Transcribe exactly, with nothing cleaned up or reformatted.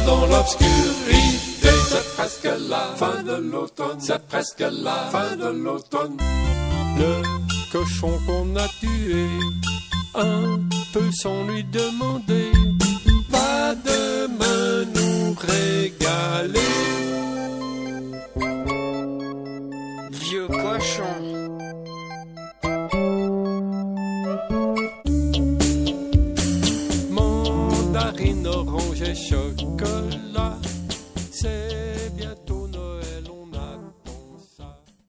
dans l'obscurité. C'est presque la fin de l'automne, c'est presque la fin de l'automne. Le cochon qu'on a tué, un peu sans lui demander, va demain nous régaler. Vieux cochon. Mandarine, orange et chocolat, c'est